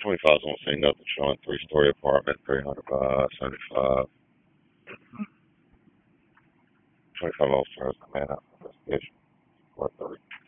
25s won't see nothing showing 3-story apartment, 300 by 75. 25 All Stars, man, out investigation. What the